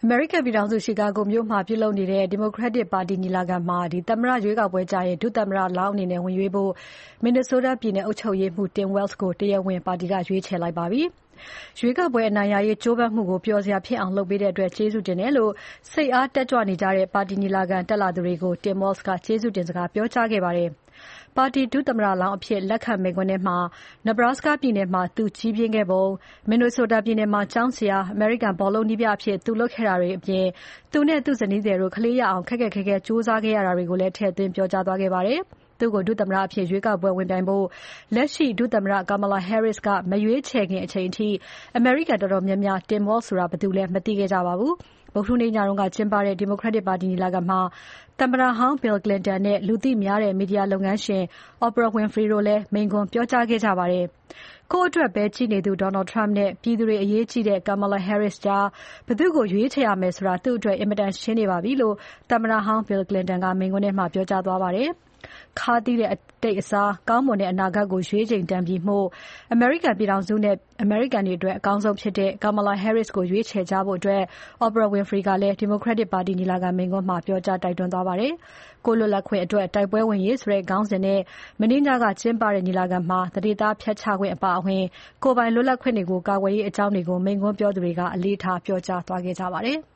အမေရိကန်ပြည်ထောင်စုရှီကာဂိုမြို့မှာပြုလုပ်နေတဲ့ Democratic ပါတီညီလာခံမှာသမ္မတရွေးကောက်ပွဲကျရင် ဒုသမ္မတလောင်းအနေနဲ့ဝင်ရွေးဖို့ Minnesota ပြည်နယ်အုပ်ချုပ်ရေးမှူး Tim Walz ကိုတရားဝင်ပါတီကရွေးချယ်လိုက်ပါပြီ။ ရွေးကောက်ပွဲအနိုင်ရရေးကြိုးပမ်းမှုကိုပျော်စရာဖြစ်အောင်လုပ်ပေးတဲ့အတွက်ကျေးဇူးတင်တယ်လို့ စိတ်အားတက်ကြွနေကြတဲ့ပါတီညီလာခံတက်လာသူတွေကို Tim Walz ကကျေးဇူးတင်စကားပြောကြားခဲ့ပါတယ်။ ပါတီဒုသမ္မတလောင်းအဖြစ်လက်ခံမိန့်ခွန်းထဲမှာ Nebraska ပြည်နယ်မှာသူကြီးပြင်းခဲ့ပုံ၊ Minnesota ပြည်နယ်မှာကျောင်းဆရာ၊ အမေရိကန်ဘောလုံးနည်းပြအဖြစ်သူလုပ်ခဲ့တာတွေအပြင် သူနဲ့သူ့ဇနီးသည်တို့ကလေးရအောင်ခက်ခက်ခဲခဲကြိုးစားခဲ့ရတာတွေကိုလည်းထည့်သွင်းပြောကြားသွားခဲ့ပါတယ်။ သူ့ကိုဒုသမ္မတအဖြစ်ရွေးကောက်ပွဲဝင်ပြိုင်ဖို့ လက်ရှိဒုသမ္မတ Kamala Harris ကမရွေးချယ်ခင်အချိန်အထိ အမေရိကန်တော်တော်များများ Tim Walz ဆိုတာဘယ်သူလဲမသိခဲ့ကြပါဘူး။ ဗုဒ္ဓဟူးနေ့ညကကျင်းပတဲ့ Democratic ပါတီညီလာခံမှာ သမ္မတဟောင်း Bill Clinton နဲ့လူသိများတဲ့မီဒီယာလုပ်ငန်းရှင် Oprah Winfrey တို့လည်းမိန့်ခွန်းပြောကြားခဲ့ကြပါတယ်။ ကိုယ့်အတွက်ပဲကြည့်နေသူ Donald Trump နဲ့ပြည်သူတွေအရေးကြီးတဲ့ Kamala Harris ကြား ဘယ်သူ့ကိုရွေးချယ်ရမယ်ဆိုတာသူ့အတွက်အင်မတန်ရှင်းနေပါပြီလို့ သမ္မတဟောင်း Bill Clinton ကမိန့်ခွန်းထဲမှာပြောကြားသွားပါတယ်။ ခါးသီးတဲ့အတိတ်အစား ကောင်းမွန်တဲ့အနာဂတ်ကိုရွေးချိန်တန်ပြီမို့ အမေရိကန်ပြည်ထောင်စုနဲ့အမေရိကန်တွေအတွက်အကောင်းဆုံးဖြစ်တဲ့ Kamala Harris ကိုရွေးချယ်ကြဖို့ Oprah Winfrey ကလည်း Democratic ပါတီညီလာခံမိန့်ခွန်းမှာပြောကြားတိုက်တွန်းသွားပါတယ်။ ကိုယ်လွတ်လပ်ခွင့်အတွက်တိုက်ပွဲဝင်ရေးဆိုတဲ့ခေါင်းစဉ်နဲ့မနေ့ညကကျင်းပတဲ့ညီလာခံမှာ သန္ဓေသားဖျက်ချခွင့်အပါအဝင် ကိုယ်ပိုင်လွတ်လပ်ခွင့်တွေကိုကာကွယ်ရေးအကြောင်းတွေကို မိန့်ခွန်းပြောသူတွေကအလေးထားပြောကြားသွားခဲ့ကြပါတယ်။